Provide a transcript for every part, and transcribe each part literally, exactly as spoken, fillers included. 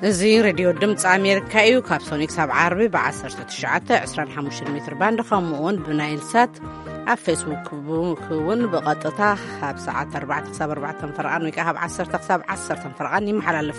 እዚ ሬድዮ ድምፂ ኣሜሪካ እዩ ካብ ሶኒክ ሳብ ዓርቢ ብ19 25 ሜትር ባንድ ከምኡውን ብናይልሳት ኣብ ፌስቡክ እውን ብቐጥታ ካብ ሰዓት ኣርባዕተ ክሳብ ኣርባዕተ ፍርቓን ወይ ከዓ ካብ ዓሰርተ ክሳብ ዓሰርተ ፍርቓን ይመሓላለፍ።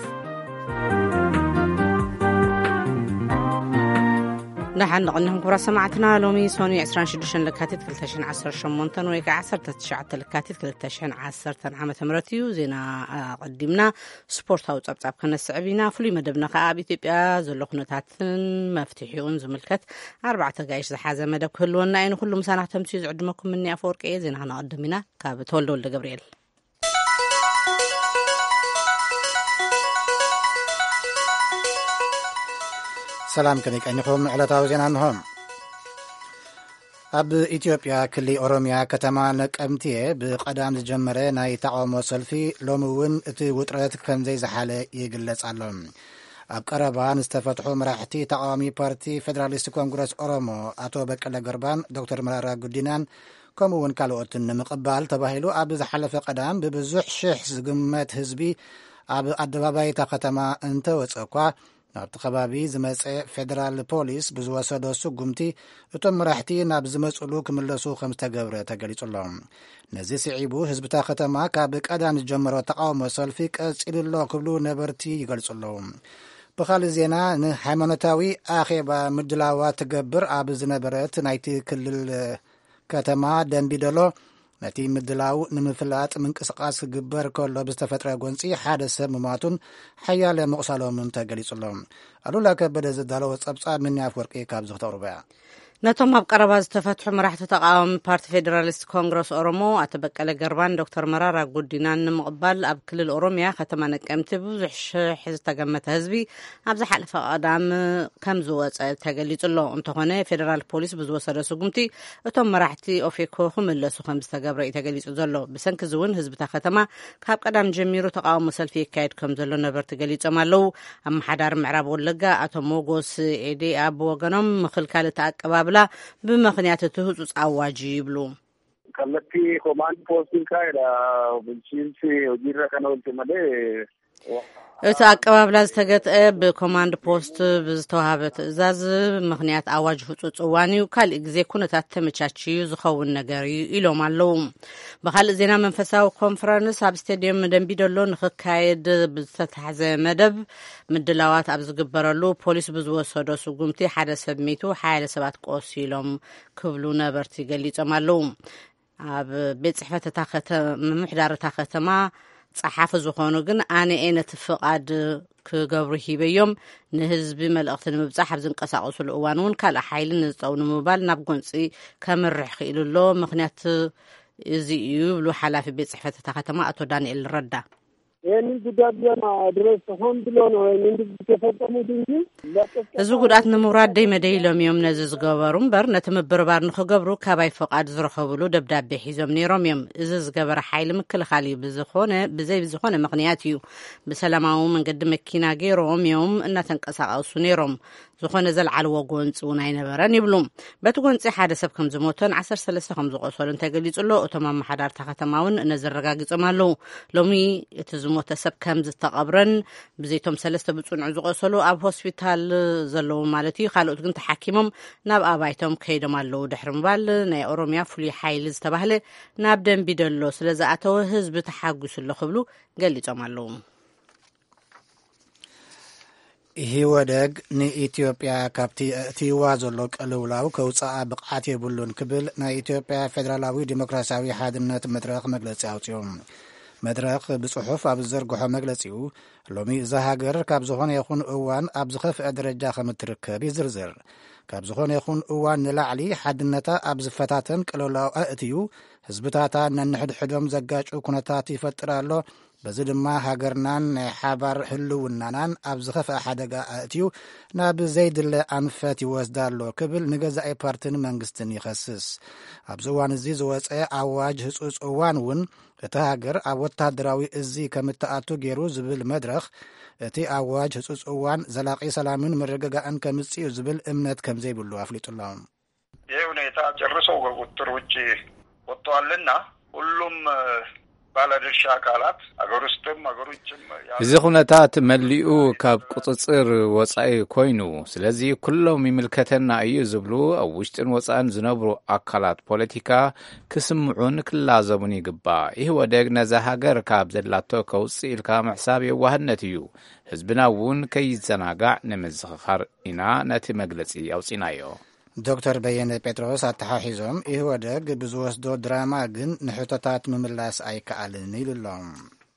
نحن نقلهم كبر سمعتنا لومي سوني عشرين شدشن لكاتيت كلتاشن عشر شمونتن ويك عشرة تشعة لكاتيت كلتاشن عشرة عامة مرتيو زينا قدمنا سبورت هاوت أبطاب كنا السعبينا فلي مدبنا قابي تبقى زلقنا تاتن مفتحيون زملكت أربعة قايش زحازة مدب كلونا إنه كل مسانح تمسيز عدمكم مني أفورك إيه زينا هنا قدمنا كابتول دول جبريل. سلام كنيك أنكم على توزينهم. أب إثيوبيا كل أوروميا كتمانك أمتيه بقدام الجمرة ناي تعاون وصلفي لومون اتي وطرات كم زي زحالة يجلس علهم. أب قربان استفتحوا مراحتي تعامي بارتي فدراليست كونغرس أورومو أتو بكلا قربان دكتور مرارا قدينان كمون كالوتن مقبال تباهلو أب زحالة قدام ببزح شحز قمات هزبي أب أدباباي تاقتما انت وصقوا نابت خبابي زمسع فدرال بوليس بزواسدو سقمتي اتم راحتي ناب زمسعلو كملسو خمسة قبرة تقليص اللهم نزي سعيبو هزبتا ختما كابك أدان الجمرو تقاوم وصلفيك أسئل الله قبلو نبرتي يقلص اللهم بخال زينا حيمانتاوي آخيبا مدلاوات تقبر عابز نبرت نايتي كل الكتما دنبيدلو نتي مدلاو نمفلات من قسقاس قبر كله بستفترة قنصي حادث مماتون حيال مقصالو من تقليص اللهم قالوا لك بدأ زدالو وصبصار من يافورك إيه كابزغ توربايا نتوم بقربا ዝተፈትሑ መራሕቲ ተቃዋሚ ፓርቲ ፌደራሊስት ኮንግረስ ኦሮሞ ኣተበቀለ ገርባን ዶክተር መራራ ጉዲናን ንምቕባል ኣብ ክልል ኦሮሚያ ከተማ ነቀምቲ ብዙሕ ሽሕ ዝተገመተ ህዝቢ ኣብ ዝሓለፈ ቀዳም ከም ዝወፀ ተገሊጹሎ እንተኾነ ፌደራል ፖሊስ ብዝወሰደ ስጉምቲ እቶም መራሕቲ ኦፌኮ ክምለሱ ከም ዝተገብረ እዩ ተገሊጹ ዘሎ ብሰንኪ ዝውን ህዝብታ ከተማ ካብ ቀዳም ጀሚሩ ተቃውሞ ሰልፊ ይካየድ ከም ዘሎ ነበርቲ ገሊጾም ኣለው ኣመሓዳሪ ምዕራብ ወለጋ ኣቶ ሞጎስ ኤዴ ኣብ ወገኖም ምክልካል ተኣቀባብ لا بمخنيات تهوس عواجي يبلو كلتي كوماند بوستين كايدا بنشيلسي وجيرا كانوا تمدي እተአቀባብላ ዝተገጠ ብኮማንድ ፖስት ብዝተዋሃበት እዛዝ ምክንያት አዋጅ ህጹጽ ዋኒዩ ካልእ ግዜ ኩነታት ተመቻችዩ ዝኸውን ነገር ኢሎም ኣለው በኻልእ ዜና መንፈሳዊ ኮንፈረንስ ኣብ ስቴድየም ደንቢዶሎ ንኽካየድ ብዝተታሕዘ መደብ ምድላዋት ኣብ ዝግበረሉ ፖሊስ ብዝወሰዶ ስጉምቲ ሓደ ሰብ ሚቱ ሓያለ ሰባት ቆሲሎም ክብሉ ነበርቲ ገሊጾም ኣለው ኣብ ቤት ጽሕፈት እታ ከተማ ምምሕዳር እታ ከተማ صحاف زخونو ግን ኣነ ኤነት ፍቃድ ክገብሩ ሂበዮም ንህዝቢ መልእኽቲ ንምብጻሕ ኣብ ዝንቀሳቐሱሉ እዋን እውን ካልእ ሓይሊ ንዝጠውኑ ምባል ናብ ጎንፂ ከምርሕ ክኢሉሎ ምክንያት እዚ እዩ ብሉ ሓላፊ ቤት ጽሕፈት እታ ከተማ ኣቶ ዳንኤል ረዳ ይህንን ጉዳት ለማድረስ ሆን ብሎ ነው ወይም ተፈጸሙት እንጂ እዚ ጉዳት ንምውራድ ደይ መደይሎም እዮም ነዚ ዝገበሩ እምበር ነቲ ምብርባር ንኽገብሩ ካባይ ፈቃድ ዝረኸብሉ ደብዳቤ ሒዞም ነይሮም እዮም እዚ ዝገበረ ሓይሊ ምክልኻል እዩ ብዝኾነ ብዘይ ብዝኾነ ምክንያት እዩ ብሰላማዊ መንገዲ መኪና ገይሮም እዮም እናተንቀሳቐሱ ነይሮም ዝኾነ ዘልዓልዎ ጎንፂ እውን ኣይነበረን ይብሉ በቲ ጎንፂ ሓደ ሰብ ከም ዝሞተን ዓሰርተ ሰለስተ ከም ዝቆሰሉን ተገሊጹሎ እቶም ኣመሓዳርታ ከተማ እውን ነዘረጋጊጾም ኣለው ሎሚ እቲ ዝሞተ ሰብ ከም ዝተቐብረን ብዘይቶም ሰለስተ ብጽኑዕ ዝቆሰሉ ኣብ ሆስፒታል ዘለዉ ማለት እዩ ካልኦት ግን ተሓኪሞም ናብ ኣባይቶም ከይዶም ኣለው ድሕሪ ምባል ናይ ኦሮሚያ ፍሉይ ሓይሊ ዝተባህለ ናብ ደንቢዶሎ ስለዝኣተወ ህዝቢ ተሓጒሱ ኣሎ ክብሉ ገሊጾም ኣለው ሂወደግ ንኢትዮጵያ ካብቲ እትይዋ ዘሎ ቀልውላው ከውፃኣ ብቕዓት የብሉን ክብል ናይ ኢትዮጵያ ፌደራላዊ ዲሞክራሲያዊ ሓድነት መድረኽ መግለፂ ኣውፅኦም መድረኽ ብጽሑፍ ኣብ ዝዘርግሖ መግለፂኡ ሎሚ እዛ ሃገር ካብ ዝኾነ ይኹን እዋን ኣብ ዝኸፍአ ደረጃ ከም እትርከብ ይዝርዝር ካብ ዝኾነ ይኹን እዋን ንላዕሊ ሓድነታ ኣብ ዝፈታተን ቀልውላው ኣእትዩ ህዝብታታ ነንሕድሕዶም ዘጋጩ ኩነታት ይፈጥር ኣሎ በዚ ድማ ሃገርናን ናይ ሓባር ህልውናናን ኣብ ዝኸፍአ ሓደጋ ኣእትዩ ናብ ዘይድለ ኣንፈት ይወስዳ ኣሎ ክብል ንገዛኢ ፓርቲን መንግስትን ይኸስስ ኣብዚ እዋን እዚ ዝወፀ ኣዋጅ ህፁፅ እዋን እውን እቲ ሃገር ኣብ ወታደራዊ እዚ ከም እትኣቱ ገይሩ ዝብል መድረኽ እቲ ኣዋጅ ህፁፅ እዋን ዘላቂ ሰላምን መረጋጋእን ከምፅኡ ዝብል እምነት ከም ዘይብሉ ኣፍሊጡሎም ይህ ሁኔታ ጨርሶ ከቁጥጥር ውጭ ወጥቷልና ሁሉም ባለድርሻ አካላት አገር ውስጥም አገር ውጭም እዚ ኩነታት መሊኡ ካብ ቁጽጽር ወጻኢ ኮይኑ ስለዚ ኩሎም ይምልከተና እዩ ዝብሉ ኣብ ውሽጥን ወጻእን ዝነብሩ ኣካላት ፖለቲካ ክስምዑን ክላዘሙን ይግባእ። ይህ ወደግ ነዛ ሃገር ካብ ዘላቶ ከውፅእ ኢልካ ምሕሳብ የዋህነት እዩ። ህዝብና እውን ከይዘናጋዕ ንምዝኽኻር ኢና ነቲ መግለጺ ኣውፂናዮ። ዶክተር በየነ ጴጥሮስ ኣተሓሒዞም ይህ ወደግ ብዝወስዶ ድራማ ግን ንሕቶታት ምምላስ ኣይከኣልን ይብሎም።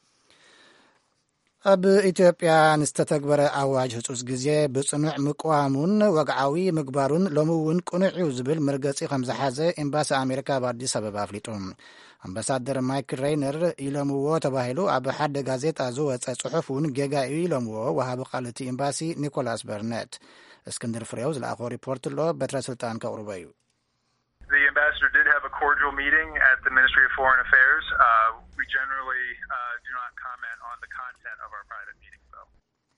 ኣብ ኢትዮጵያ ንዝተተግበረ ኣዋጅ ህጹጽ ግዜ ብጽኑዕ ምቅዋሙን ወግዓዊ ምግባሩን ሎሚ እውን ቁኑዕ እዩ ዝብል መርገጺ ከም ዝሓዘ ኤምባሲ ኣሜሪካ በኣዲስ ኣበባ ኣፍሊጡ። ኣምባሳደር ማይክል ሬይነር ኢሎምዎ ተባሂሉ ኣብ ሓደ ጋዜጣ ዝወፀ ጽሑፍ እውን ጌጋ እዩ ኢሎምዎ ወሃቢ ቃል እቲ ኤምባሲ ኒኮላስ በርነት። እስክንድር ፍሬው ዝለኣኾ ሪፖርት ኣሎ በትረ ስልጣን ከቕርቦ እዩ። The ambassador did have a cordial meeting at the Ministry of Foreign Affairs. Uh, we generally uh, do not comment on the content of our private meetings, though.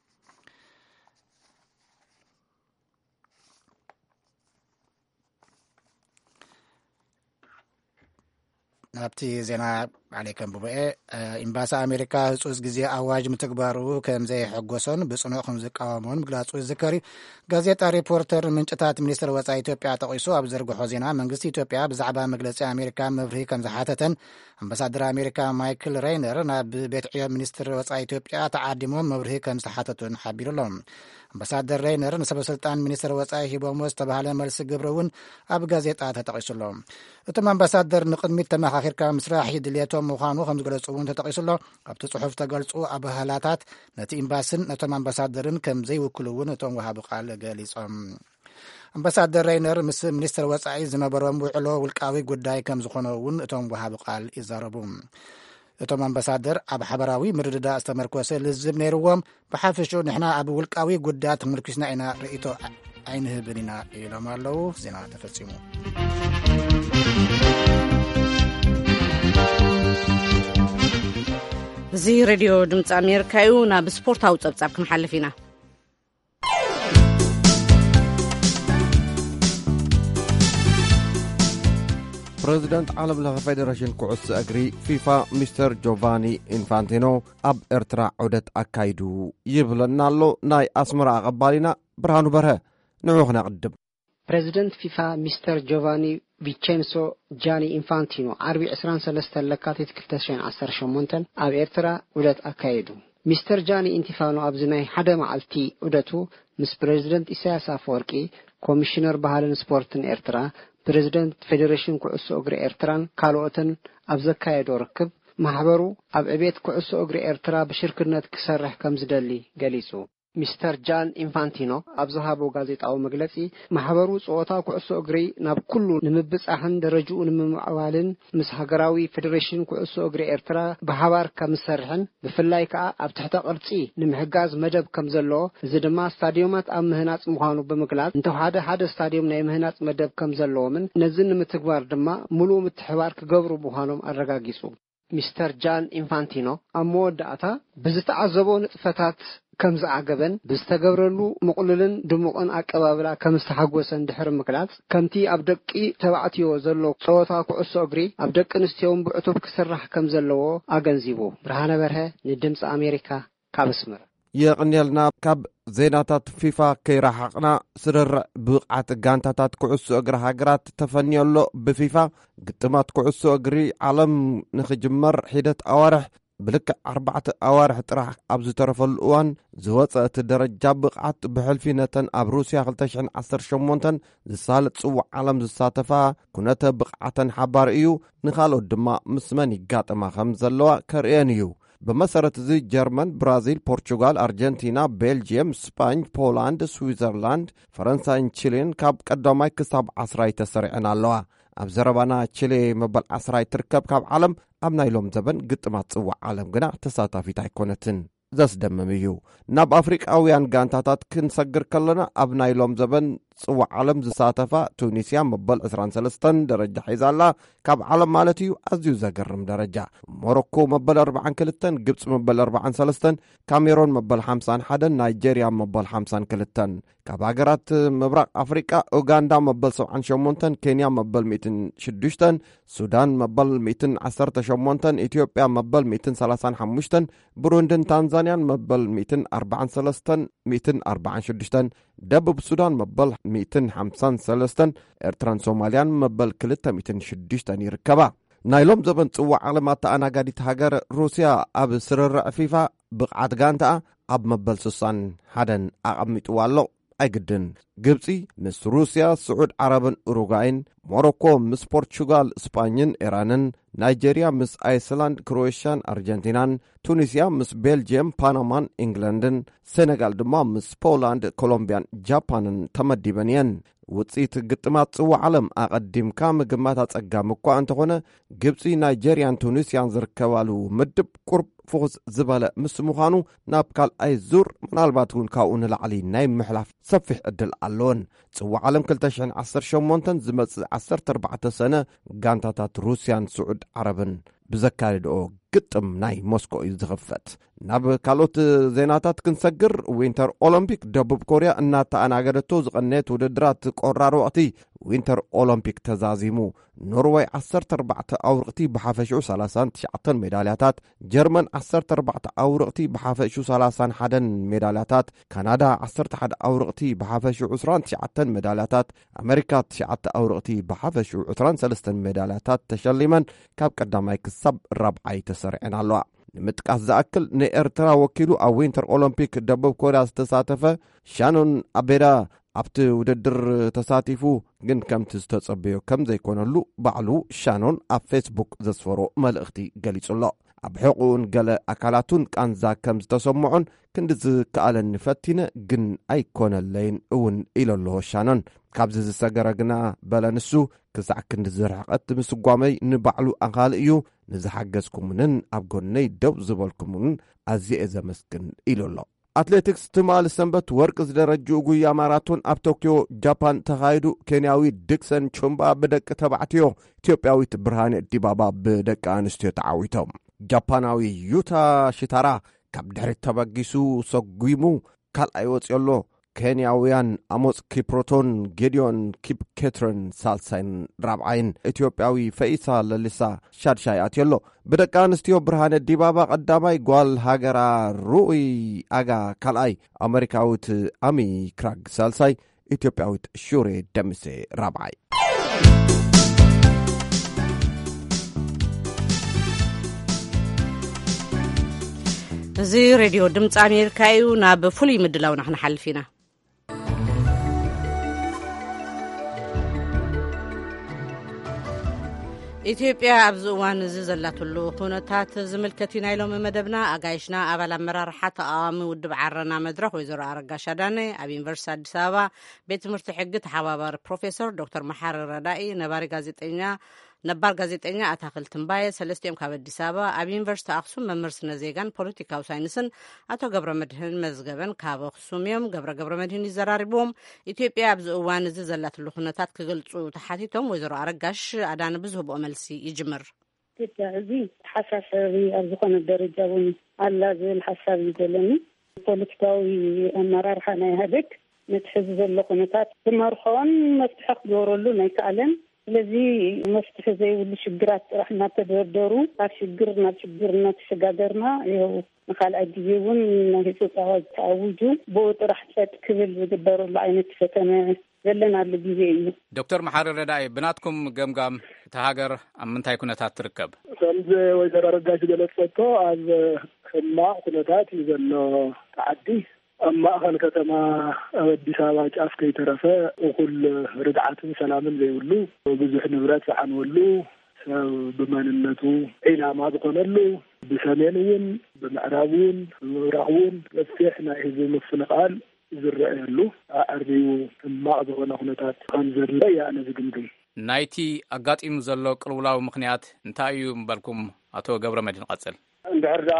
ናብቲ ዜና ዓለይከም ብቡኤ ኤምባሲ ኣሜሪካ ህጹጽ ግዜ ኣዋጅ ምትግባሩ ከም ዘይሐጎሶን ብጽኑዕ ከም ዝቃወሞን ምግላጹ ዝከሪ ጋዜጣ ሪፖርተር ምንጭታት ሚኒስትር ወጻኢ ኢትዮጵያ ጠቒሱ ኣብ ዘርግሖ ዜና መንግስቲ ኢትዮጵያ ብዛዕባ መግለጺ ኣሜሪካ መብርሂ ከም ዝሓተተን ኣምባሳደር ኣሜሪካ ማይክል ሬይነር ናብ ቤት ዕዮ ሚኒስትር ወጻኢ ኢትዮጵያ ተዓዲሞም መብርሂ ከም ዝሓተቱን ሓቢሩሎም። ኣምባሳደር ሬይነር ንሰበስልጣን ሚኒስትር ወጻኢ ሂቦሞ ዝተባሃለ መልሲ ግብሪ እውን ኣብ ጋዜጣ ተጠቒሱሎም። እቶም ኣምባሳደር ንቅድሚት ተመኻኺርካ ምስራሕ ድልየቶም ምዃኑ ከም ዝገለጹ እውን ተጠቒሱሎ። ኣብቲ ጽሑፍ ተገልጹ ኣባህላታት ነቲ ኤምባስን ነቶም ኣምባሳደርን ከም ዘይውክሉ እውን እቶም ወሃቢ ቃል ገሊጾም። ኣምባሳደር ሬይነር ምስ ሚኒስትር ወጻኢ ዝነበሮም ውዕሎ ውልቃዊ ጉዳይ ከም ዝኾነ እውን እቶም ወሃቢ ቃል ይዛረቡ። እቶም ኣምባሳደር ኣብ ሓበራዊ ምርድዳእ ዝተመርኮሰ ልዝብ ነይርዎም ብሓፈሹ ንሕና ኣብ ውልቃዊ ጉዳይ ተመርኪስና ኢና ርእቶ ኣይንህብን ኢና ኢሎም ኣለዉ። ዜና ተፈጺሙ። እዚ ሬድዮ ድምፂ ኣሜሪካ እዩ። ናብ ስፖርታዊ ጸብጻብ ክንሓልፍ ኢና። ፕሬዚደንት ዓለም ለኸ ፌዴሬሽን ኩዕሶ እግሪ ፊፋ ሚስተር ጆቫኒ ኢንፋንቲኖ ኣብ ኤርትራ ዑደት ኣካይዱ ይብለና ኣሎ። ናይ ኣስመራ ኣቐባሊና ብርሃኑ በርሀ ንዑ ክነቕድም። ፕሬዚደንት ፊፋ ሚስተር ጆቫኒ ቪቼንሶ ጃኒ ኢንፋንቲኖ ዓርቢ ዕስራን ሰለስተ ለካቲት ክልተ ሽሕን ዓሰርተ ሸሞንተ ኣብ ኤርትራ ዑደት ኣካይዱ። ሚስተር ጃኒ ኢንቲፋኖ ኣብዚ ናይ ሓደ መዓልቲ ዑደቱ ምስ ፕሬዚደንት ኢሳያስ ኣፈወርቂ፣ ኮሚሽነር ባህልን ስፖርትን ኤርትራ፣ ፕሬዚደንት ፌዴሬሽን ኩዕሶ እግሪ ኤርትራን ካልኦትን ኣብ ዘካየዶ ርክብ ማሕበሩ ኣብ ዕቤት ኩዕሶ እግሪ ኤርትራ ብሽርክነት ክሰርሕ ከም ዝደሊ ገሊጹ። ሚስተር ጃን ኢንፋንቲኖ ኣብ ዝሃቦ ጋዜጣዊ መግለጺ ማሕበሩ ጸወታ ኩዕሶ እግሪ ናብ ኩሉ ንምብጻሕን ደረጃኡ ንምዕባልን ምስ ሃገራዊ ፌዴሬሽን ኩዕሶ እግሪ ኤርትራ ብሓባር ከም ዝሰርሕን ብፍላይ ከዓ ኣብ ትሕተ ቅርጺ ንምሕጋዝ መደብ ከም ዘለዎ እዚ ድማ ስታድዮማት ኣብ ምህናጽ ምዃኑ ብምግላጽ እንተሓደ ሓደ ስታድዮም ናይ ምህናጽ መደብ ከም ዘለዎምን ነዚ ንምትግባር ድማ ሙሉእ ምትሕባር ክገብሩ ምዃኖም ኣረጋጊጹ። ሚስተር ጃን ኢንፋንቲኖ ኣብ መወዳእታ ብዝተዓዘቦ ንጥፈታት ከም ዝዓገበን ብዝተገብረሉ ምቁልልን ድሙቕን ኣቀባብላ ከም ዝተሓጎሰን ድሕሪ ምግላጽ ከምቲ ኣብ ደቂ ተባዕትዮ ዘሎ ጸወታ ኩዕሶ እግሪ ኣብ ደቂ ኣንስትዮን ብዕቱብ ክስራሕ ከም ዘለዎ ኣገንዚቡ። ብርሃነ በርሀ ንድምፂ ኣሜሪካ ካብ ኣስመራ የቕንየልና። ካብ ዜናታት ፊፋ ከይረሓቕና ስርርዕ ብቕዓት ጋንታታት ኩዕሶ እግሪ ሃገራት ተፈንየሎ ብፊፋ ግጥማት ኩዕሶ እግሪ ዓለም ንኽጅመር ሒደት ኣዋርሕ ብልክዕ ኣርባዕተ ኣዋርሕ ጥራሕ ኣብ ዝተረፈሉ እዋን ዝወፀ እቲ ደረጃ ብቕዓት ብሕልፊ ነተን ኣብ ሩስያ ክልተ ሽሕን ዓሰርተ ሸሞንተ ዝሳለጥ ጽዋዕ ዓለም ዝሳተፋ ኩነተ ብቕዓተን ሓባር እዩ። ንኻልኦት ድማ ምስ መን ይጋጠማ ከም ዘለዋ ከርእየን እዩ። በመሰረት እዚ ጀርመን፣ ብራዚል፣ ፖርቹጋል፣ ኣርጀንቲና፣ ቤልጅየም፣ ስፓኝ፣ ፖላንድ፣ ስዊዘርላንድ፣ ፈረንሳይን ቺሊን ካብ ቀዳማይ ክሳብ ዓስራይ ተሰሪዐን ኣለዋ። ኣብ ዘረባና ቺሊ መበል ዓስራይ ትርከብ ካብ ዓለም ኣብ ናይሎም ዘበን ግጥማት ጽዋዕ ዓለም ግና ተሳታፊት ኣይኮነትን። ዘስደምም እዩ። ናብ ኣፍሪቃውያን ጋንታታት ክንሰግር ከለና ኣብ ናይሎም ዘበን ጽዋዕ ዓለም ዝሳተፋ ቱኒስያ መበል عشرين وثلاثين ደረጃ ሒዛላ ካብ ዓለም ማለት እዩ ኣዝዩ ዘገርም ደረጃ ሞሮኮ መበል أربعين وثلاثين ግብጽ መበል أربعين وثلاثين ካሜሮን መበል خمسين وواحد ናይጄሪያ መበል خمسين وثلاثين ካብ ሃገራት ምብራቅ ኣፍሪቃ ኡጋንዳ መበል سبعين وثمانية ኬንያ መበል مئة وستة ሱዳን መበል مئة وعشرة وثمانية ኢትዮጵያ መበል مئة وثلاثين وخمسة ብሩንድን ታንዛንያን መበል مئة وأربعين وثلاثة مئة وأربعين وستة ደቡብ ሱዳን መበል مئة وخمسين وثلاثة ኤርትራን ሶማልያን መበል مئة وستة ይርከባ ናይሎም ዘበን ጽዋዕ ዓለማት ኣናጋዲት ሃገር ሩስያ ኣብ ስርርዕ ፊፋ ብቕዓት ጋንታ ኣብ መበል ስሳን ሓደን ኣቐሚጥዋ ኣሎ ኣይግድን ግብጺ ምስ ሩስያ ስዑድ ዓረብን ኡሩጓይን ሞሮኮ ምስ ፖርቹጋል ስፓኝን ኢራንን ናይጄሪያ ምስ አይስላንድ ክሮኤሽያን አርጀንቲናን ቱኒስያ ምስ ቤልጅየም ፓናማን ኢንግላንድን ሴኔጋል ድማ ምስ ፖላንድ ኮሎምቢያን ጃፓንን ተመዲበን እየን ውጽኢት ግጥማት ጽዋዕ ዓለም ኣቐዲምካ ምግማት ኣጸጋም እኳ እንተኾነ ግብጺ ናይጄሪያን ቱኒስያን ዝርከባሉ ምድብ ቁርብ ፍኹስ ዝበለ ምስ ምዃኑ ናብ ካልኣይ ዙር ምናልባት እውን ካብኡ ንላዕሊ ናይ ምሕላፍ ሰፊሕ ዕድል ኣለዎን ጽዋዕ ዓለም ክልተ ሽሕ ዓሰርተ ሸሞንተ ዝመጽእ ዓሰርተ ኣርባዕተ ሰነ ጋንታታት ሩስያን ስዑድ ዓረብን ብዘካሪድኦ ግጥም ናይ ሞስኮ እዩ ዝኽፈት ናብ ካልኦት ዜናታት ክንሰግር ዊንተር ኦሎምፒክ ደቡብ ኮርያ እናተኣናገደቶ ዝቐነየት ውድድራት ቆራር ወቕቲ ዊንተር ኦሎምፒክ ተዛዚሙ ኖርዌይ ዓሰርተ ኣርባዕተ ኣውርቕቲ ብሓፈሽኡ ሰላሳ ወትሽዓተ ሜዳልያታት ጀርመን ዓሰርተ ኣርባዕተ ኣውርቕቲ ብሓፈሽኡ ሰላሳ ወሓደ ሜዳልያታት ካናዳ ዓሰርተ ሓደ ኣውርቕቲ ብሓፈሽኡ عشرين وتسعة ሜዳልያታት ኣሜሪካ ትሽዓተ ኣውርቕቲ ብሓፈሽኡ عشرين وثلاثة ሜዳልያታት ተሸሊመን ካብ ቀዳማይ ክሳብ ራብዓይ ተሰሪዐን ኣለዋ ንምጥቃስ ዝኣክል ንኤርትራ ወኪሉ ኣብ ዊንተር ኦሎምፒክ ደቡብ ኮርያ ዝተሳተፈ ሻኖን ኣቤዳ ኣብቲ ውድድር ተሳቲፉ ግን ከምቲ ዝተጸበዮ ከም ዘይኮነሉ ባዕሉ ሻኖን ኣብ ፌስቡክ ዘስፈሮ መልእኽቲ ገሊጹሎ ኣብ ሕቁን ገለ ኣካላቱን ቃንዛ ከም ዝተሰምዖን ክንዲ ዝከኣለኒ ፈቲነ ግን ኣይኮነለይን እውን ኢለሎ ሻኖን ካብዚ ዝሰገረ ግና በለንሱ ክሳዕ ክንዲ ዝርሕቐት ምስጓመይ ንባዕሉ ኣኻል እዩ ንዝሓገዝኩምንን ኣብ ጎነይ ደው ዝበልኩምን ኣዝየ ዘመስግን ኢለሎ አትሌቲክስ ትማል ሰንበት ወርቅ ዝደረጁ ጉያ ማራቶን ኣብ ቶኪዮ ጃፓን ተኻይዱ ኬንያዊ ዲክሰን ቹምባ በደቅ ተባዕትዮ ኢትዮጵያዊት ብርሃኔ ዲባባ በደቅ አንስትዮ ተዓዊቶም ጃፓናዊ ዩታ ሽታራ ካብ ድሕሪት ተበጊሱ ሰጉይሙ ካልኣይ ወጽሎ ኬንያውያን አሞጽ ኪፕሮቶን ጌዲዮን ኪፕ ኬትረን ሳልሳይን ራብዓይን ኢትዮጵያዊ ፈኢሳ ለሊሳ ሻድሻይ አትየሎ በደቅ አንስትዮ ብርሃኔ ዲባባ ቀዳማይ ጓል ሃገራ ሩኡይ አጋ ካልኣይ አሜሪካዊት አሚ ክራግ ሳልሳይ ኢትዮጵያዊት ሹሬ ደምሴ ራብዓይ እዚ ሬድዮ ድምፂ አሜሪካ እዩ ናብ ፍሉይ ምድላው ንሕና ሓልፊና ኢትዮጵያ ኣብዚ እዋን እዚ ዘላትሉ ኩነታት ዝምልከት ኢና ኢሎም መደብና ኣጋይሽና ኣባል ኣመራርሓ ተቃዋሚ ውድብ ዓረና መድረክ ወይዘሮ ኣረጋሽ ኣዳነ ኣብ ዩኒቨርሲቲ አዲስ ኣበባ ቤት ትምህርቲ ሕጊ ተሓባባሪ ፕሮፌሰር ዶክተር መሓሪ ረዳኢ ነባሪ ጋዜጠኛ ነባር ጋዜጠኛ ኣታክል ትንባየ ሰለስቲኦም ካብ አዲስ ኣበባ ኣብ ዩኒቨርሲቲ ኣክሱም መምህር ስነ ዜጋን ፖለቲካዊ ሳይንስን ኣቶ ገብረ መድህን መዝገበን ካብ ኣክሱም እዮም ገብረ ገብረ መድህን ይዘራሪቦም ኢትዮጵያ ኣብዚ እዋን እዚ ዘላትሉ ኩነታት ክገልጹ ተሓቲቶም ወይዘሮ ኣረጋሽ ኣዳነ ብዝህብኦ መልሲ ይጅምር ኢትዮጵያ እዚ ሓሳሳቢ ኣብ ዝኾነ ደረጃ እውን ኣላ ዝብል ሓሳብ እዩ ዘለኒ ፖለቲካዊ ኣመራርሓ ናይ ኢህአዴግ ነቲ ሕዚ ዘሎ ኩነታት ዝመርሖን መፍትሒ ክገብረሉ ናይ ከኣለን ስለዚ መፍትሒ ዘይብሉ ሽግራት ጥራሕ እናተደርደሩ ካብ ሽግር ናብ ሽግር እናተሸጋገርና ይኸው ንኻልኣይ ግዜ እውን ናይ ህፁፅ ኣዋጅ ተኣውጁ ብኡ ጥራሕ ፀጥ ክብል ዝግበረሉ ዓይነት ፈተነ ዘለናሉ ግዜ እዩ ዶክተር መሓሪ ረዳኢ ብናትኩም ገምጋም እቲ ሃገር ኣብ ምንታይ ኩነታት ትርከብ ከምዚ ወይዘሮ ኣረጋሽ ገለጸቶ ኣብ ሕማቕ ኩነታት እዩ ዘሎ ተዓዲ ኣብ ማእኸል ከተማ ኣብ አዲስ ኣበባ ጫፍ ከይተረፈ እኹል ርድዓትን ሰላምን ዘይብሉ ብዙሕ ንብረት ዝዓንወሉ ሰብ ብመንነቱ ዒላማ ዝኾነሉ ብሰሜን እውን ብምዕራብ እውን ብምብራቕ እውን ገፊሕ ናይ ህዝቢ ምፍንቓል ዝረአየሉ ኣዕርዩ ሕማቕ ዝኾነ ኩነታት ከም ዘሎ እየ ኣነ ዝግምግም ናይቲ ኣጋጢሙ ዘሎ ቅልውላዊ ምክንያት እንታይ እዩ እምበልኩም ኣቶ ገብረ መድህን ቀጽል እንደርዳ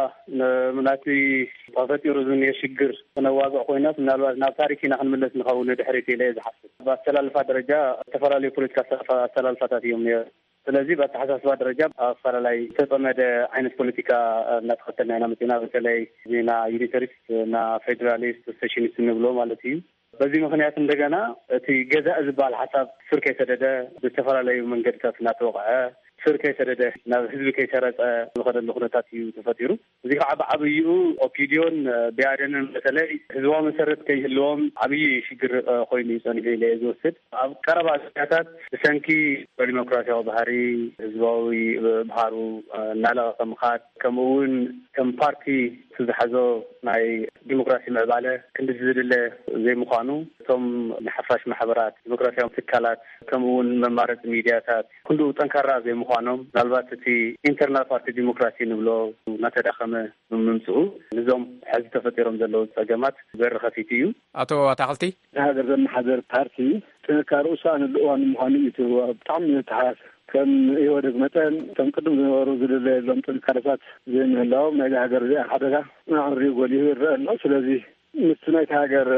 مناتي تفطير زني شجر نواقع خوينا من نابتاريكي نحن من الناس نخون دحريتي ليه زحف بسلا الفدرجة تفرالي بوليتيكا سلا الفتاة يومية ስለዚህ በተሐሳስባ ደረጃ አፈራ ላይ ተጠመደ አይነት ፖለቲካ እናተከተልና እና መጤና በተለይ ዜና ዩኒተሪስት እና ፌደራሊስት ሴሽኒስት ንብሎ ማለት እዩ በዚህ ምክንያት እንደገና እቲ ገዛ ዝባል ሐሳብ ስር ከሰደደ በተፈራላዩ መንገድ ተፍናተወቀ ስር ከሰደደ ናብ ህዝብ ከሰረጸ ወከደለ ሁነታት እዩ ተፈጢሩ እዚ ከዓብ ዓብዩ ኦፒዲዮን ቢያደንን በተለይ ህዝባዊ መሰረት ከይህልዎም ዓብይ ሽግር ኮይኑ ይጸንሕ ኢለ ዝወስድ ኣብ ቀረባ ስያታት ሰንኪ በዲሞክራሲያዊ ባህሪ ህዝባዊ ባህሩ ናላቀ ከምኻት ከምውን ከም ፓርቲ ዝሓዞ ናይ ዲሞክራሲ ምዕባለ ክንዲ ዝድለ ዘይምዃኑ ቶም ንሓፋሽ ማሕበራት ዲሞክራሲያዊ ትካላት ከምውን መማረጽ ሚድያታት ኩሉ ጠንካራ ዘይምዃኖም ምናልባት እቲ ኢንተርናል ፓርቲ ዲሞክራሲ ንብሎ ናተዳኸመ ምምጽኡ ንዞም ሕዚ ተፈጢሮም ዘለዉ ጸገማት በረኸፊት እዩ ኣቶ ኣታኽልቲ ሃገር ዘመሓደር ፓርቲ ጥንካሬ ውሳነ ልእዋን ምዃኑ እዩ ብጣዕሚ ተሓስ ከም ይወደግ መጠን ከም ቅድም ዝነበሩ ዝደለ ሎም ጥንካሬታት ዘይምህላዎም ናይ ሃገር እዚኣ ሓደጋ ናዕሪ ጎሊሁ ይረአ ኣሎ ስለዚ ምስ ናይቲ ሃገር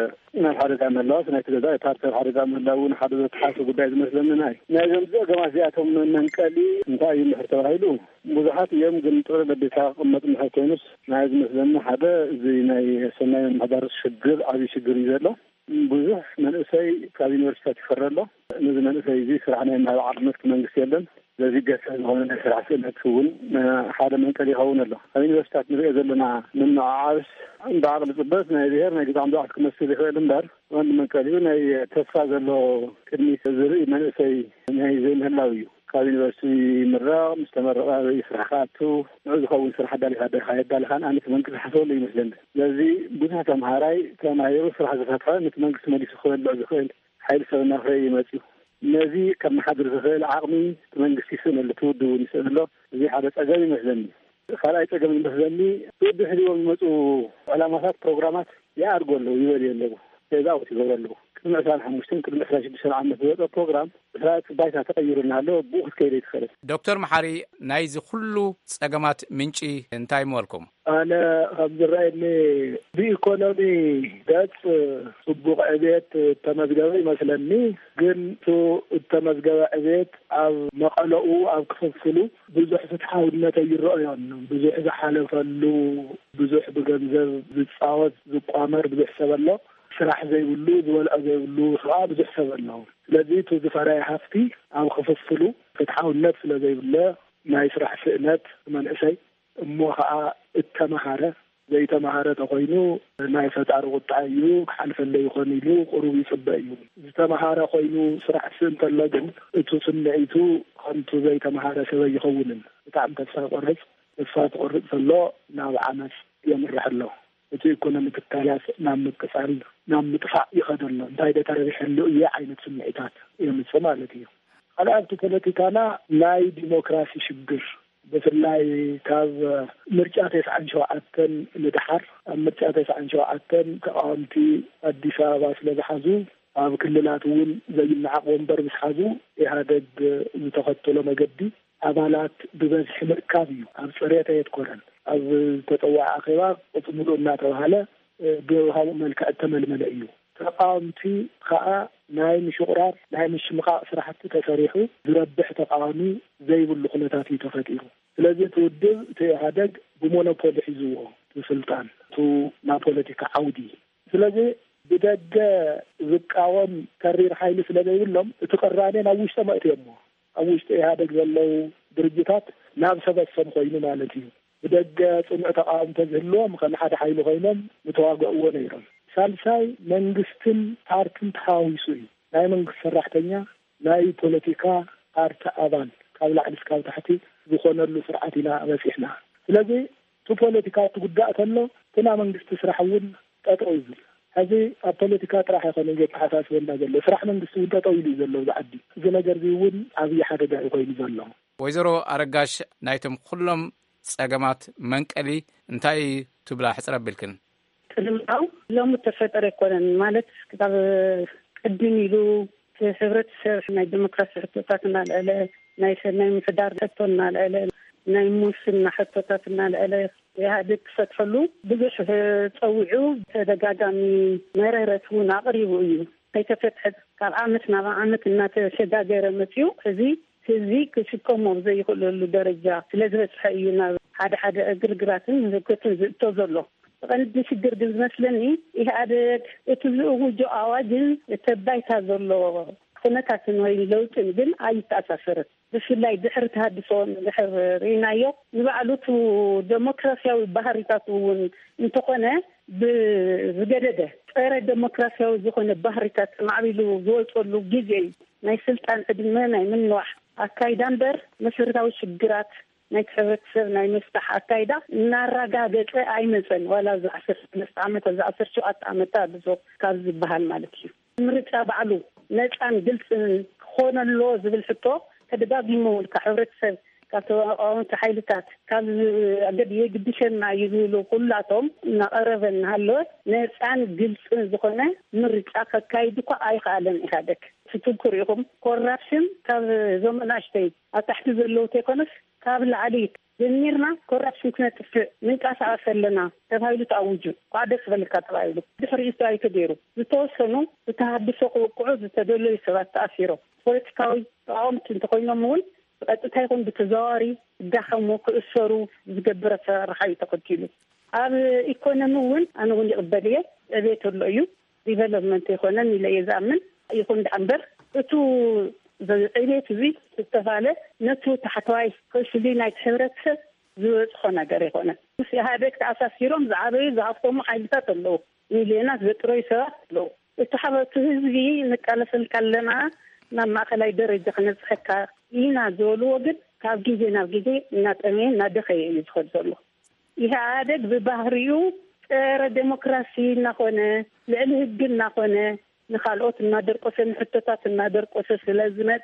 ናይ ሓደጋ ምህላው ናይቲ ገዛ ፓርቲ ሓደጋ ምህላውን ሓደ ዘተሓሰ ጉዳይ ዝመስለኒ ናይ ናይ ዘምዝኦ ገማት እዚኣቶም መንቀሊ እንታይ እዩ ምሕር ተባሂሉ ብዙሓት እዮም ግን ጥረ ለቤታ ቅመጥ ምሕር ኮይኑስ ናይ ዝመስለኒ ሓደ እዚ ናይ ሰናይ ምሕዳር ሽግር ዓብይ ሽግር እዩ ዘሎ ብዙሕ መንእሰይ ካብ ዩኒቨርሲታት ይፈረ ኣሎ ነዚ መንእሰይ እዚ ስራሕ ናይ ማዕርነት መንግስቲ የለን ለዚ ገሰ ዝሆነ ናይ ስራሕ ስእነት እውን ሓደ መንቀል ይኸውን ኣሎ ኣብ ዩኒቨርሲታት ንሪኦ ዘለና ንምዓብስ እንዳዓቅሊ ፅበት ናይ ብሄር ናይ ግዛዕ ምዛዕት ክመስል ይኽእል እምበር ዋን መንቀል እዩ ናይ ተስፋ ዘሎ ቅድሚት ዝርኢ መንእሰይ ናይ ዘይምህላው እዩ ካብ ዩኒቨርሲቲ ምራቕ ምስ ተመረቐ ስራሕ ካኣቱ ንዑ ዝኸውን ስራሕ ዳሊኻ ዳሊኻ የዳሊኻን ኣነት መንግስቲ ሓሰበሉ ይመስለኒ ስለዚ ብዙሕ ተምሃራይ ተማሂሩ ስራሕ ዝፈትሐ ነቲ መንግስቲ መሊሱ ክበልዕ ዝኽእል ሓይሊ ሰብ እናፍረየ ይመፅኡ ነዚ ከም መሓድር ዝኽእል ዓቕሚ መንግስቲ ይስእነሉ ትውድብ እውን ይስእነሎ እዚ ሓደ ፀገም ይመስለኒ ካልኣይ ፀገም ይመስለኒ ትውድብ ሕዚቦም ይመፁ ዕላማታት ፕሮግራማት ይኣድጎ ኣለዉ ይበል ኣለዉ ገዛ ውት ይገብሩ ኣለዉ ቅድሚ ዕስራን ሓሙሽተን ቅድሚ ዕስራን ሽዱሽተን ዓመት ዝወፀ ፕሮግራም እስራት ባይታ ተቐይሩና ኣሎ ብኡ ክትከይደ ይትኽእል ዶክተር መሓሪ ናይዚ ኩሉ ፀገማት ምንጪ እንታይ ምበልኩም ኣነ ከም ዝረአየኒ ብኢኮኖሚ ገጽ ጽቡቕ ዕብየት ተመዝገበ ይመስለኒ ግን እቲ እተመዝገበ ዕብየት ኣብ መቐለኡ ኣብ ክፍፍሉ ብዙሕ ፍትሓውነት ይረአዮን ብዙሕ ዝሓለፈሉ ብዙሕ ብገንዘብ ዝፃወት ዝቋመር ብዙሕ ሰብ ኣሎ ስራሕ ዘይብሉ ዝበልዖ ዘይብሉ ከዓ ብዙሕ ሰብ ኣለዎ ስለዚ እቲ ዝፈረየ ሃፍቲ ኣብ ክፍፍሉ ፍትሓውነት ስለ ዘይብለ ናይ ስራሕ ስእነት መንእሰይ እሞ ከዓ እተመሃረ ዘይተመሃረ ተኮይኑ ናይ ፈጣሪ ቁጣዕ እዩ ክሓልፈለ ይኾን ኢሉ ቁሩብ ይፅበእ እዩ ዝተመሃረ ኮይኑ ስራሕ ስእንተሎ ግን እቲ ስምዒቱ ከምቲ ዘይተመሃረ ሰብ ይኸውንን ብጣዕሚ ተስፋ ቆርፅ ተስፋ ትቆርፅ ዘሎ ናብ ዓመት የምራሕ ኣሎ እቲ ኢኮኖሚ ትካላት ናብ ምቅፃል ናብ ምጥፋእ ይኸድ ኣሎ እንታይ ደተረቢሐሉ እየ ዓይነት ስምዒታት የምፅእ ማለት እዩ ካልእ ኣብቲ ፖለቲካና ናይ ዲሞክራሲ ሽግር ብፍላይ ካብ ምርጫ ተስዓን ሸውዓተን ንድሓር ኣብ ምርጫ ተስዓን ሸውዓተን ተቃወምቲ ኣዲስ ኣበባ ስለ ዝሓዙ ኣብ ክልላት እውን ዘይነዓቅ ወንበር ምስ ሓዙ ኢህኣደግ ዝተኸተሎ መገዲ ኣባላት ብበዝሒ ምርካብ እዩ ኣብ ፅሬት ኣየትኮረን ኣብ ተጠዋዕ ኣኼባ ቁፅ ሙሉእ እናተባሃለ ብሃብኡ መልክዕ ተመልመለ እዩ ተቃወምቲ ከዓ ናይ ምሽቁራር ናይ ምሽምቃቅ ስራሕቲ ተሰሪሑ ዝረብሕ ተቃዋሚ ዘይብሉ ኩነታት እዩ ተፈጢሩ ስለዚ ትውድብ እቲ ኢህኣደግ ብሞኖፖሊ ሒዝዎ ስልጣን ቱ ናይ ፖለቲካ ዓውዲ ስለዚ ብደገ ዝቃወም ከሪር ሓይሊ ስለ ዘይብሎም እቲ ቅራኔ ናብ ውሽጠ መእትዮሞ ኣብ ውሽጢ ኢህኣደግ ዘለው ድርጅታት ናብ ሰበሰብ ኮይኑ ማለት እዩ ብደገ ፅኑዕ ተቃዋሚ ተዝህልዎም ከም ሓደ ሓይሊ ኮይኖም ዝተዋግዕዎ ነይሮም ሳልሳይ መንግስትን ፓርቲን ተሓዋዊሱ እዩ ናይ መንግስት ሰራሕተኛ ናይ ፖለቲካ ፓርቲ ኣባል ካብ ላዕሊ እስካብ ታሕቲ ዝኾነሉ ስርዓት ኢና በፂሕና ስለዚ እቲ ፖለቲካ ትጉዳእ ተሎ እቲ ናይ መንግስቲ ስራሕ እውን ጠጠው ይብል ሕዚ ኣብ ፖለቲካ ጥራሕ ኣይኮነን ዘተሓሳስበና ዘሎ ስራሕ መንግስቲ እውን ጠጠው ኢሉ ዘሎ ዝዓዲ እዚ ነገር እዚ እውን ዓብዪ ሓደጋ እዩ ኮይኑ ዘሎ ወይዘሮ ኣረጋሽ ናይቶም ኩሎም ፀገማት መንቀሊ እንታይ ትብላ ሕፅር ኣቢልክን ቅድምታው ሎሚ ተፈጠረ ኣይኮነን ማለት ካብ ቅድም ኢሉ ሕብረተሰብ ናይ ዲሞክራሲ ሕቶታት እናልዕለ ናይ ሰናይ ምሕዳር ሕቶ እናልዕለ ናይ ሙስና ሕቶታትና ለለ ኢህአዴግ ክፈትሐሉ ብዙሕ ፀውዑ ተደጋጋሚ መረረት እውን አቅሪቡ እዩ ከይተፈትሐ ካብ ዓመት ናብ ዓመት እናተሸጋገረ መፅኡ እዚ ህዝቢ ክሽከሞ ዘይክእለሉ ደረጃ ስለዝበፅሐ እዩ ናብ ሓደ ሓደ እግርግራትን ዝከትን ዝእቶ ዘሎ ቀንዲ ሽግር ግን ዝመስለኒ ኢህአዴግ እቲ ዝውጆ አዋጅን ተባይታ ዘሎ ኩነታትን ወይ ለውጥን ግን አይተአሳሰረት ብፍላይ ድሕሪ ተሃድሶ ድሕሪ ሪናዮ ንባዕሉቱ ዴሞክራሲያዊ ባህሪታት እውን እንተኾነ ብዝገደደ ፀረ ዴሞክራሲያዊ ዝኾነ ባህሪታት ማዕቢሉ ዝወፀሉ ጊዜ ናይ ስልጣን ዕድመ ናይ ምንዋሕ አካይዳ እምበር መሰረታዊ ሽግራት ናይ ሕብረተሰብ ናይ መስታሕ አካይዳ እናረጋገፀ አይመፀን ዋላ ዝዓሰርተ ሰለስተ ዓመት ዝዓሰርተ ሸውዓተ ዓመት ብዞ ካብ ዝበሃል ማለት እዩ ምርጫ ባዕሉ ነፃን ግልፅን ክኾነሎ ዝብል ሕቶ ተደጋጊሙ ካብ ሕብረተሰብ ካብ ተቃወምቲ ሓይልታት ካብ ኣገድ የግድሸና ይብሉ ኩላቶም እናቀረበ እናሃለወ ነፃን ግልፅን ዝኾነ ምርጫ ከካይድ እኳ ኣይከኣለን ኢህአዴግ ትትክር ኢኹም ኮራፕሽን ካብ ዘመናሽተይ ኣብ ታሕቲ ዘለው ተይኮነስ ካብ ላዕሊ ጀሚርና ኮራፕሽን ክነጥፍእ ምንቃሳቀስ ኣለና ተባሂሉ ተኣውጁ ኳ ደስ በልካ ተባሂሉ ድሕሪ እዩ ተገይሩ ዝተወሰኑ ዝተሃድሶ ክውቅዑ ዝተደለዩ ሰባት ተኣሲሮም ፖለቲካዊ ተቃወምቲ እንተኮይኖም እውን ቀጥታ ይኹን ብተዘዋዋሪ ዳኸሙ ክእሰሩ ዝገብረ ኣሰራርሓ እዩ ተኸቲሉ ኣብ ኢኮኖሚ እውን ኣነ እውን ይቕበል እየ ዕብየት ኣሎ እዩ ዲቨሎፕመንት ይኮነን ኢለ እየ ዝኣምን ይኹን ዳእምበር እቱ ዕብየት እዚ ዝተባሃለ ነቱ ታሕተዋይ ክእስሊ ናይ ሕብረተሰብ ዝበፅሖ ነገር ይኮነ ምስ ኢህአዴግ ተኣሳሲሮም ዝዓበዩ ዝሃፍቶሙ ሓይልታት ኣለዉ ሚልዮናት ዘጥረዩ ሰባት ኣለዉ እቲ ሓበቱ ህዝቢ ንቃለሰልካ ኣለና ናብ ማእኸላይ ደረጃ ክነፅሐካ ኢና ዝበልዎ ግን ካብ ጊዜ ናብ ጊዜ እናጠመየ እናደኸየ እዩ ዝኸድ ዘሎ ኢህአዴግ ብባህሪኡ ፀረ ዴሞክራሲ እናኾነ ልዕሊ ህጊ እናኾነ ንኻልኦት እናደርቆሰ ንሕቶታት እናደርቆሰ ስለዝመፀ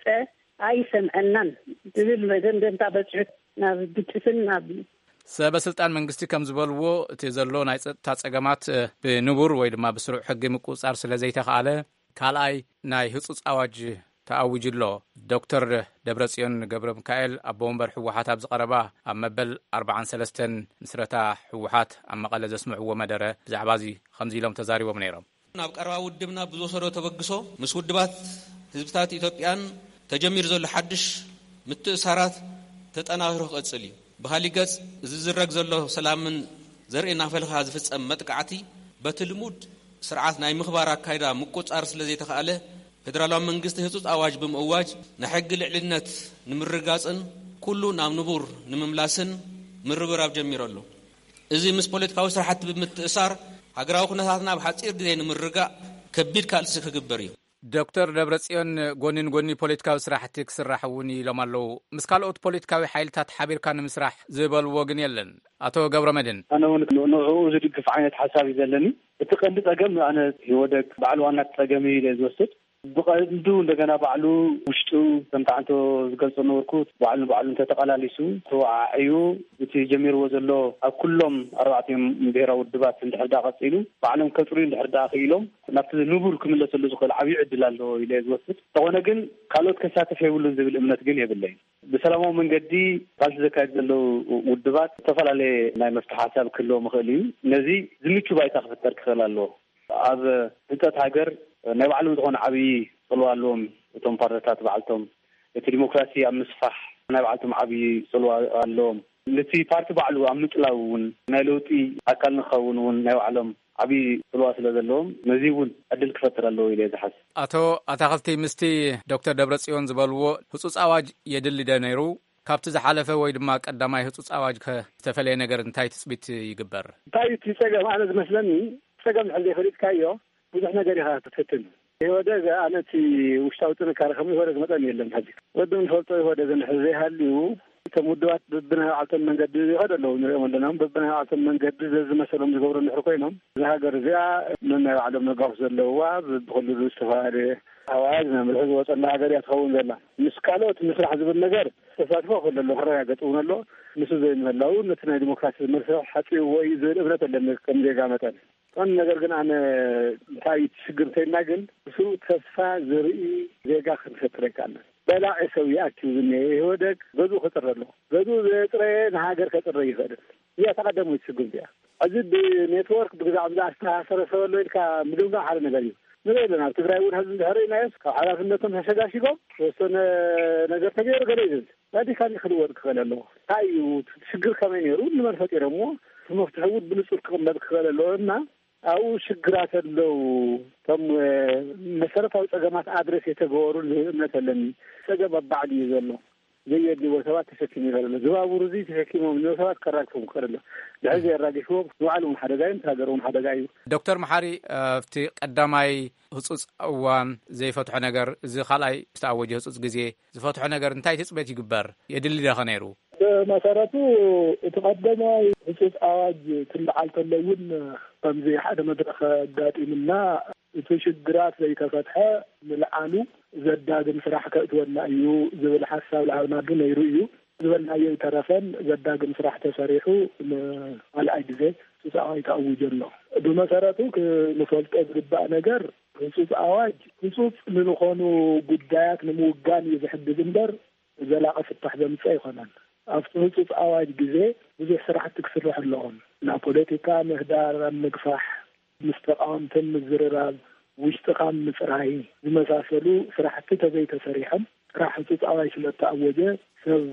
ኣይሰምዐናን ዝብል መደምደምታ በፅሑ ናብ ግጭትን ናብ ሰበስልጣን መንግስቲ ከም ዝበልዎ እቲ ዘሎ ናይ ፀጥታ ፀገማት ብንቡር ወይ ድማ ብስሩዕ ሕጊ ምቁፃር ስለዘይተኸኣለ ካልኣይ ናይ ህፁፅ ኣዋጅ ተኣውጅሎ ዶክተር ደብረጽዮን ገብረ ሚካኤል ኣቦ ወንበር ሕወሓት ኣብ ዝቐረባ ኣብ መበል ኣርባዓን ሰለስተን ምስረታ ሕወሓት ኣብ መቐለ ዘስምዕዎ መደረ ብዛዕባ እዚ ከምዚ ኢሎም ተዛሪቦም ነይሮም ናብ ቀረባ ውድብና ብዝወሰዶ ተበግሶ ምስ ውድባት ህዝብታት ኢትዮጵያን ተጀሚር ዘሎ ሓድሽ ምትእሳራት ተጠናክሮ ክቅፅል እዩ ብኻሊእ ገጽ ዝዝረግ ዘሎ ሰላምን ዘርእየና ፈልካ ዝፍፀም መጥቃዕቲ በቲ ልሙድ ስርዓት ናይ ምኽባር አካይዳ ምቁፃር ስለዘይተኸኣለ ፌደራላዊ መንግስቲ ህፁፅ ኣዋጅ ብምእዋጅ ንሕጊ ልዕልነት ንምርጋፅን ኩሉ ናብ ንቡር ንምምላስን ምርብራብ ጀሚረሉ እዚ ምስ ፖለቲካዊ ስራሕቲ ብምትእሳር ሃገራዊ ኩነታትና ብሓፂር ግዜ ንምርጋእ ከቢድ ካልሲ ክግበር እዩ ዶክተር ደብረጽዮን ጎኒን ጎኒ ፖለቲካዊ ስራሕቲ ክስራሕ እውን ኢሎም ኣለው ምስ ካልኦት ፖለቲካዊ ሓይልታት ሓቢርካ ንምስራሕ ዝበልዎ ግን የለን ኣቶ ገብረመድህን ኣነ እውን ንዕኡ ዝድግፍ ዓይነት ሓሳብ እዩ ዘለኒ እቲ ቀንዲ ፀገም ኣነ ይወደግ ባዕሉ ዋና ፀገም እዩ ዝወስድ ብቐንዱ እንደገና ባዕሉ ውሽጡ ከምታንቶ ዝገልጾ ነበርኩ ባዕሉ ባዕሉ ተተቀላሊሱ ተዋዓዩ እቲ ጀሚርዎ ዘሎ ኣብ ኩሎም ኣርባዕተዮም ብሄራዊ ውድባት እንድሕር ዳ ቀፂሉ ባዕሎም ከፅሩ እንድሕር ዳ ክኢሎም ናብቲ ንቡር ክምለሰሉ ዝኽእል ዓብዪ ዕድል ኣሎ ኢለ ዝወስድ ተኾነ ግን ካልኦት ከሳተፍ የብሉን ዝብል እምነት ግን የብለይ ብሰላማዊ መንገዲ ካልቲ ዘካየድ ዘለው ውድባት ዝተፈላለየ ናይ መፍትሒ ሓሳብ ክህልዎ ምኽእል እዩ ነዚ ዝምቹ ባይታ ክፍጠር ክኽእል ኣለዎ ኣብ ህንፀት ሃገር ናይ ባዕሉ ዝኾነ ዓብዪ ጽልዋ ኣለዎም እቶም ፓርቲታት ባዕልቶም እቲ ዲሞክራሲ ኣብ ምስፋሕ ናይ ባዕልቶም ዓብዪ ጽልዋ ኣለዎም ነቲ ፓርቲ ባዕሉ ኣብ ምጥላው እውን ናይ ለውጢ ኣካል ንኸውን እውን ናይ ባዕሎም ዓብዪ ጽልዋ ስለ ዘለዎም ነዚ እውን ዕድል ክፈጥር ኣለዎ ኢለ ዝሓስብ ኣቶ ኣታኽልቲ ምስቲ ዶክተር ደብረጽዮን ዝበልዎ ህፁፅ ኣዋጅ የድሊ ደ ነይሩ ካብቲ ዝሓለፈ ወይ ድማ ቀዳማይ ህፁፅ ኣዋጅ ከተፈለየ ነገር እንታይ ትፅቢት ይግበር እንታይ እቲ ፀገም ኣነ ዝመስለኒ ፀገም ሕዚ ፈሊጥካዮ ብዙሕ ነገር ኢኻ ትፍትን ይወደግ ኣነቲ ውሽጣዊ ጥንካሬ ከም ይወደግ መጠን የለን ሕዚ ወዲ ንፈልጦ ይወደግ ንሕዚ ዘይሃልዩ እቶም ውድባት በብናይ ባዕልቶም መንገዲ ይኸዱ ኣለዉ ንሪኦም ኣለና በብናይ ባዕልቶም መንገዲ ዘዝመሰሎም ዝገብሩ እንድሕር ኮይኖም እዚ ሃገር እዚኣ ነናይ ባዕሎም ነጋፍ ዘለዋ ብኩሉ ዝተፈላለየ ኣዋጅ መምርሒ ዝወፀላ ሃገር እያ ትኸውን ዘላ ምስ ካልኦት ምስራሕ ዝብል ነገር ተሳትፎ ክህሉ ኣሎ ክረጋገፅ እውን ኣሎ ንሱ ዘይምህላው ነቲ ናይ ዲሞክራሲ ዝመርሒ ሓፂብዎ እዩ ዝብል እምነት ኣለኒ ከም ዜጋ መጠን እን ነገር ግን ኣነ እንታይ ሽግር እንተይልና ግን እሱ ተስፋ ዘርኢ ዜጋ ክንፈጥር ይከኣልና በላዕ ሰውያት ዝኔ ይወደግ በዙ ከጥረሎ በዙ ጥረ ንሃገር ከጥረ ይፈል ያ ተቀደሙ ይስግም ያ አዝብ ኔትወርክ ብዛም ዛስተሳሰረ ሰወሎ ኢልካ ምድምጋ ሓደ ነገር እዩ ንበለና ትግራይ ወድ ህዝብ ህረይናስ ከኃላፊነቱን ተሸጋሽጎም ወሰነ ነገር ተገይሩ ገለ ይዝል ታዲካሊ ክልወር ከለሎ ታዩ ሽግር ከመይ ነሩ ንመርፈጥ ደግሞ መፍትሐው ብንጹር ከመብ ከለሎና አው ሽግራት አለው ተም መሰረታዊ ጸገማት አድረስ የተገወሩ ለምነተለን ጸገባ ባዕድ ይዘሎ ዘየዲ ወሰባት ተሸክም ይላል ዝባቡሩ ዚ ተሸክሞም ነው ሰባት ከራክቶም ከረለ ለዚ ያራግሽው ወዓሉም ሓደጋይን ታገሩም ሓደጋይ ዶክተር መሐሪ ፍቲ ቀዳማይ ህጹጽ እዋን ዘይፈትሖ ነገር እዚ ኻልኣይ ዝተኣወጀ ህጹጽ ግዜ ዝፈትሖ ነገር እንታይ ትጽበት ይግበር የድል ዳኸ ነይሩ በመሰረቱ የተቀደመው ህጹጽ አዋጅ ትልዓል ተለውን ከምዚ ሓደ መድረኽ ጋጢምና እቲ ሽግራት ዘይተፈትሐ ምልዓሉ ዘዳግም ስራሕ ከእትወና እዩ ዝብል ሓሳብ ለዓብናዱ ነይሩ እዩ ዝበልናዮ ተረፈን ዘዳግም ስራሕ ተሰሪሑ ንኣልኣይ ግዜ ህጹጽ አዋጅ ተኣውጀሎ ብመሰረቱ ንፈልጦ ዝግባእ ነገር ህጹጽ አዋጅ ህጹጽ ንዝኾኑ ጉዳያት ንምውጋን እዩ ዝሕግዝ እምበር ዘላቒ ፍታሕ ዘምፅእ ኣይኮነን ኣብቲ ህጹጽ አዋጅ ግዜ ብዙሕ ስራሕቲ ክስርሑ ኣለዎም ናብ ፖለቲካ ምህዳር ምግፋሕ ምስ ተቃወምትን ምዝርራብ ውሽጥኻ ምፅራይ ዝመሳሰሉ ስራሕቲ ተዘይተሰሪሖም ጥራሕ ህጹጽ አዋጅ ስለተኣወጀ ሰብ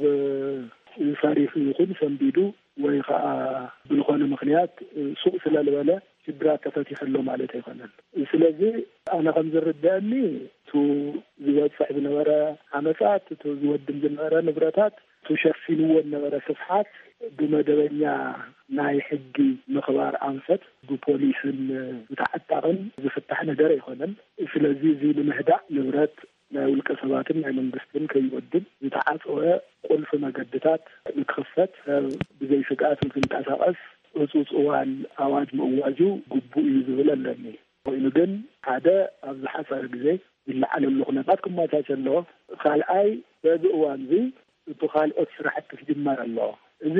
ፈሪሑ ይኹን ሰንቢዱ ወይ ከዓ ብዝኾነ ምክንያት ሱቅ ስለልበለ ሽግራት ተፈቲሐሎ ማለት ኣይኮነን ስለዚ ኣነ ከም ዝርድአኒ እቱ ዝበፅሕ ዝነበረ ዓመፃት እቱ ዝወድም ዝነበረ ንብረታት ተሸፊንዎ ነበረ ስፍሓት ብመደበኛ ናይ ሕጊ ምኽባር ኣንፈት ብፖሊስን ዝተዓጣቕን ዝፍታሕ ነገር ኣይኮነን ስለዚ እዚ ንምህዳእ ንብረት ናይ ውልቀ ሰባትን ናይ መንግስትን ከይወድም ዝተዓፀወ ቁልፊ መገድታት ንክኽፈት ሰብ ብዘይ ስግኣት ክንቀሳቐስ ህጹጽ እዋን አዋጅ ምእዋጁ ግቡእ እዩ ዝብል ኣለኒ ኮይኑ ግን ሓደ ኣብ ዝሓፀረ ግዜ ዝለዓለሉ ኩነታት ክመቻች ኣለዎ ካልኣይ በዚ እዋን እዚ እቲ ካልኦት ስራሕቲ ክጅመር ኣለዎ እዚ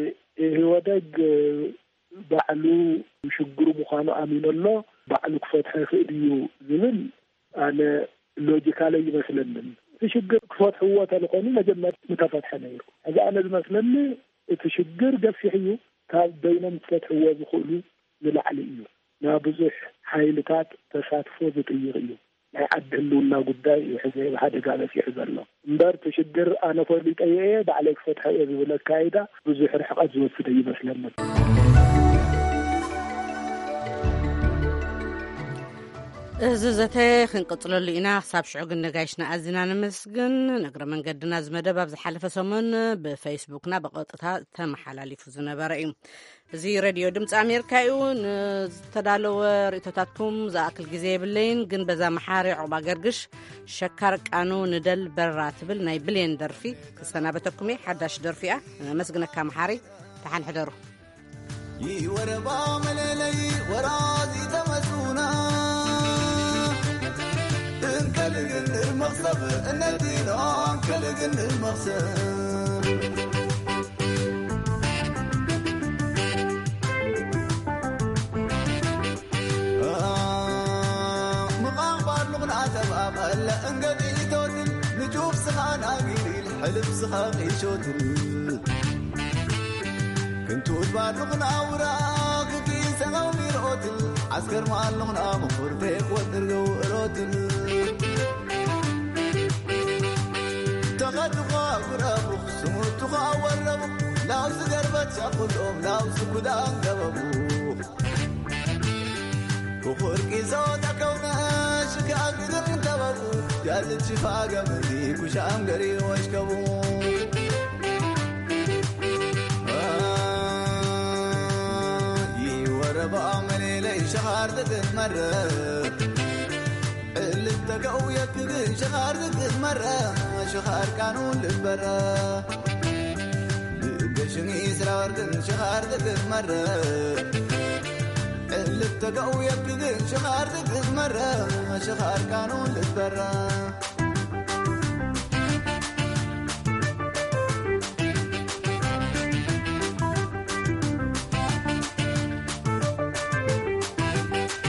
ህወደግ ባዕሉ ሽግሩ ምዃኑ ኣሚኑ ኣሎ ባዕሉ ክፈትሐ ይኽእል እዩ ዝብል ኣነ ሎጂካሊ ይመስለንን እቲ ሽግር ክፈትሕዎ ተልኾኑ መጀመር ምተፈትሐ ነይሩ እዚ ኣነ ዝመስለኒ እቲ ሽግር ገፊሕ እዩ ካብ በይኖም ክፈትሕዎ ዝኽእሉ ንላዕሊ እዩ ናብ ብዙሕ ሓይልታት ተሳትፎ ዝጥይቕ እዩ ናይ ዓዲ ህልውና ጉዳይ ሕዚ ብሓደጋ በፂሑ ዘሎ እምበር እቲ ሽግር ኣነ ፈሊጠ እየ ባዕለይ ክፈትሐ እየ ዝብል ኣካይዳ ብዙሕ ርሕቐት ዝወስደ ይመስለኒ እዚ ዘተ ክንቅጽለሉ ኢና ክሳብ ሽዑ ግን ነጋይሽና ኣዝና ንምስግን ነግረ መንገድና ዝመደብ ኣብ ዝሓለፈ ሰሙን ብፌስቡክና ብቐጥታ ተመሓላሊፉ ዝነበረ እዩ እዚ ሬድዮ ድምፂ ኣሜሪካ እዩ ንዝተዳለወ ርእቶታትኩም ዝኣክል ግዜ የብለይን ግን በዛ መሓሪ ዕቑባ ገርግሽ ሸካር ቃኑ ንደል በራ ትብል ናይ ብልየን ደርፊ ክሰናበተኩም እየ ሓዳሽ ደርፊ እያ መስግነካ መሓሪ ተሓንሕደሩ ይወረባ መለለይ ወራዚ ተመስኡና እንከልግን المغصب الندين انكلقن المغصب مغامر لغنا تبقى هلا انقدي توتل نجوف سخان اقيل الحلب سخاقي شوتل كنتو تبار لغنا وراك كي سغومي روتل عسكر مع لغنا مفرتك ودرقو روتل تغدقا قرابو سموتقا وربو لاو سقربت شاقلهم لاو سكدان قببو وخوركي زوتا كونا شكا قدر انتببو جالت شفاقا مدي كشام قري واشكبو يوربا عملي لي شهار دقت مرة اللي اتقوا يكدن شهار دقت مرة شهار كانوا للبرا بقشني إسرا وردن شهار دقت مرة اللي اتقوا يكدن شهار دقت مرة شهار كانوا للبرا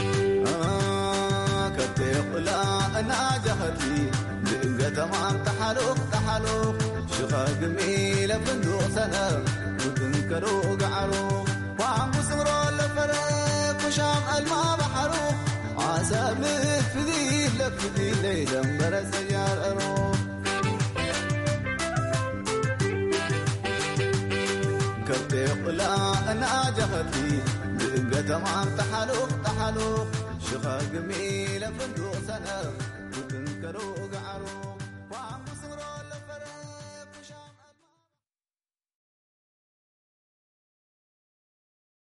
تمام تحرك لفندق سنة وتنكروا قعروا وعم سمروا لفرق وشام الماء بحروا عسى مفذي لفذي ليلة مبرا سجار أروح كبتي قلا أنا جهتي بقى تمام تحلوق تحلوق شخاق ميلة فندق سنة وتنكروا قعروا وعم سمروا لفرق